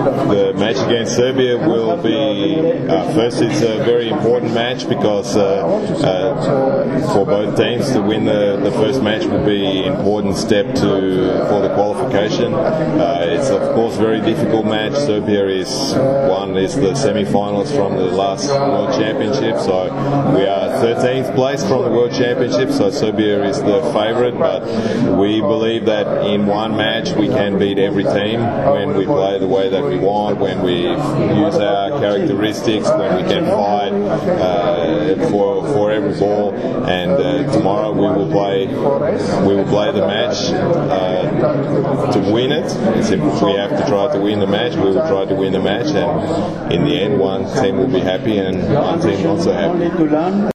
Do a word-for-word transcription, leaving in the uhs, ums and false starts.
the match against Serbia will be, uh, first it's a very important match because uh, uh, for both teams to win the, the first match will be an important step to for the qualification. Uh, it's of course a very difficult match. Serbia is one is the semi-finals from the last World Championship, so we are thirteenth place from the World Championship, so Serbia is the favourite, but we believe that in one match we can beat every team when we play the way that we want, when we use our characteristics, when we can fight uh, for for every ball. And uh, tomorrow we will play we will play the match uh, to win it. It's, if we have to try to win the match, we will try to win the match, and in the end one team will be happy and one team not so happy.